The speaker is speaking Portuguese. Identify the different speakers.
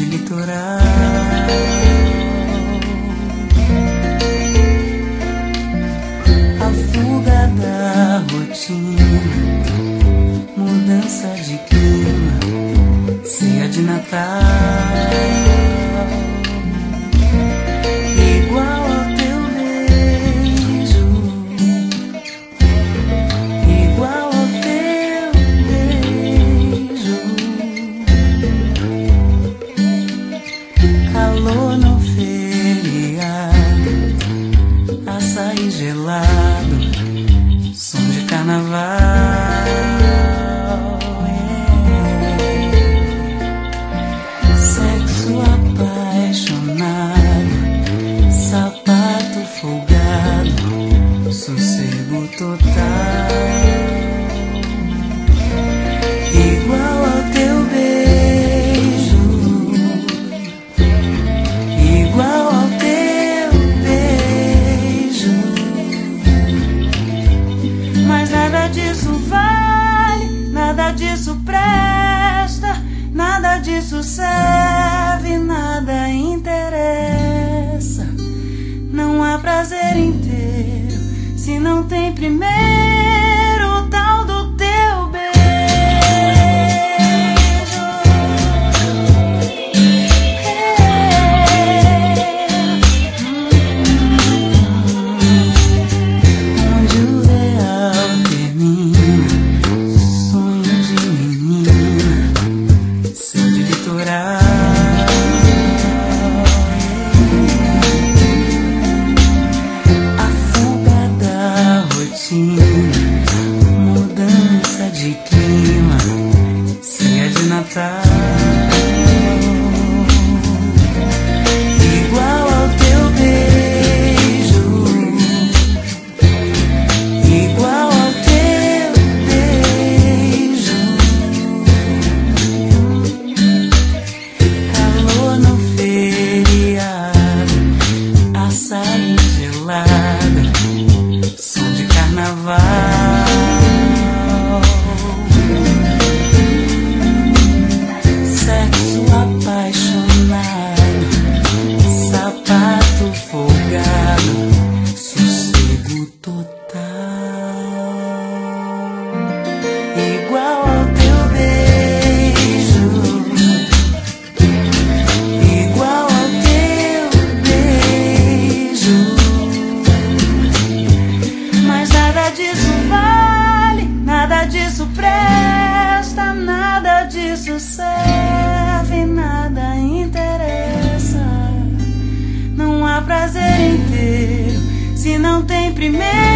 Speaker 1: de litoral, a fuga da rotina, mudança de clima, ceia de Natal, igual ao teu beijo, igual ao teu beijo, calor no feriado, açaí gelado, som de carnaval, sexo apaixonado, sapato folgado, sossego total, igual ao teu beijo, igual ao teu beijo, mas nada disso vale, nada disso presta, nada disso serve, nada interessa. Não há prazer inteiro se não tem primeiro o tal do teu beijo. Onde o real termina, sonho de menina, céu de litoral, a fuga da rotina, mudança de clima, ceia de Natal, igual ao teu beijo, igual ao teu beijo, calor no feriado, açaí gelado, som de carnaval, sexo apaixonado, sapato folgado, sossego total, igual ao teu beijo, igual ao teu beijo, mas nada disso vale, nada disso presta, nada disso serve, nada interessa. Não há prazer inteiro se não tem primeiro